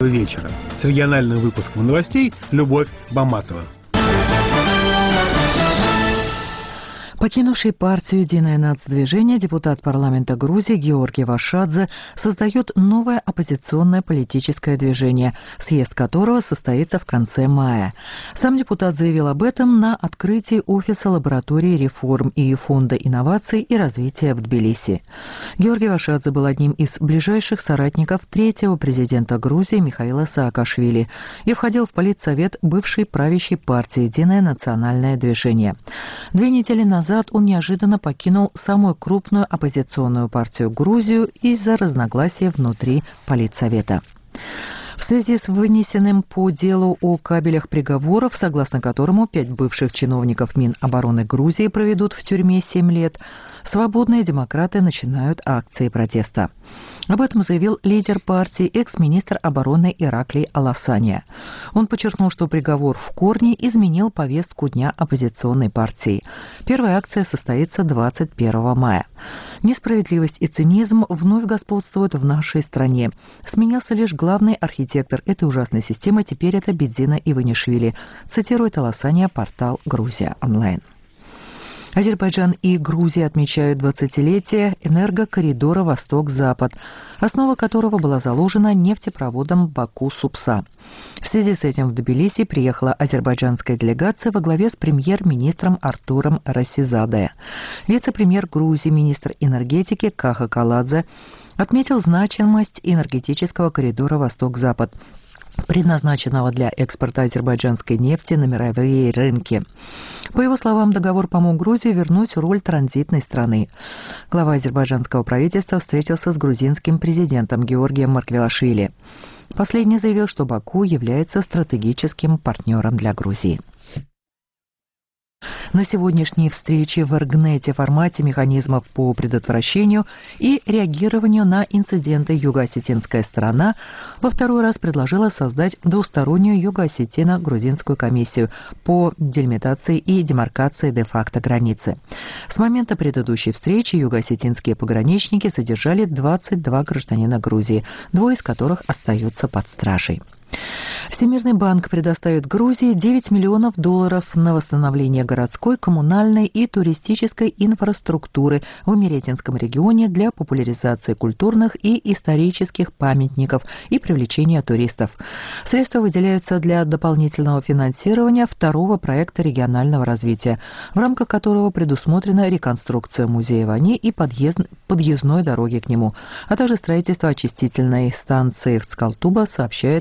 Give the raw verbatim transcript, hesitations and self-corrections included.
вечера. С региональным выпуском новостей Любовь Баматова. Покинувший партию «Единое нацдвижение» депутат парламента Грузии Георгий Вашадзе создает новое оппозиционное политическое движение, съезд которого состоится в конце мая. Сам депутат заявил об этом на открытии офиса лаборатории реформ и Фонда инноваций и развития в Тбилиси. Георгий Вашадзе был одним из ближайших соратников третьего президента Грузии Михаила Саакашвили и входил в политсовет бывшей правящей партии «Единое национальное движение». Две недели назад он неожиданно покинул самую крупную оппозиционную партию Грузию из-за разногласий внутри политсовета. В связи с вынесенным по делу о кабелях приговоров, согласно которому пять бывших чиновников Минобороны Грузии проведут в тюрьме семь лет, свободные демократы начинают акции протеста. Об этом заявил лидер партии, экс-министр обороны Ираклий Аласания. Он подчеркнул, что приговор в корне изменил повестку дня оппозиционной партии. Первая акция состоится двадцать первого мая. Несправедливость и цинизм вновь господствуют в нашей стране. Сменился лишь главный архитектор этой ужасной системы, теперь это Бедзина Иванишвили, цитирует Аласания портал «Грузия онлайн». Азербайджан и Грузия отмечают двадцатилетие энергокоридора «Восток-Запад», основа которого была заложена нефтепроводом Баку-Супса. В связи с этим в Тбилиси приехала азербайджанская делегация во главе с премьер-министром Артуром Расизаде. Вице-премьер Грузии, министр энергетики Каха Каладзе отметил значимость энергетического коридора «Восток-Запад», предназначенного для экспорта азербайджанской нефти на мировые рынки. По его словам, договор помог Грузии вернуть роль транзитной страны. Глава азербайджанского правительства встретился с грузинским президентом Георгием Марквелашвили. Последний заявил, что Баку является стратегическим партнером для Грузии. На сегодняшней встрече в Эргнете формате механизмов по предотвращению и реагированию на инциденты юго-осетинская сторона во второй раз предложила создать двустороннюю юго-осетино-грузинскую комиссию по делимитации и демаркации де-факто границы. С момента предыдущей встречи юго-осетинские пограничники задержали двадцать два гражданина Грузии, двое из которых остаются под стражей. Всемирный банк предоставит Грузии девять миллионов долларов на восстановление городской, коммунальной и туристической инфраструктуры в Имеретинском регионе для популяризации культурных и исторических памятников и привлечения туристов. Средства выделяются для дополнительного финансирования второго проекта регионального развития, в рамках которого предусмотрена реконструкция музея Вани и подъезд, подъездной дороги к нему, а также строительство очистительной станции в Цкалтуба, сообщает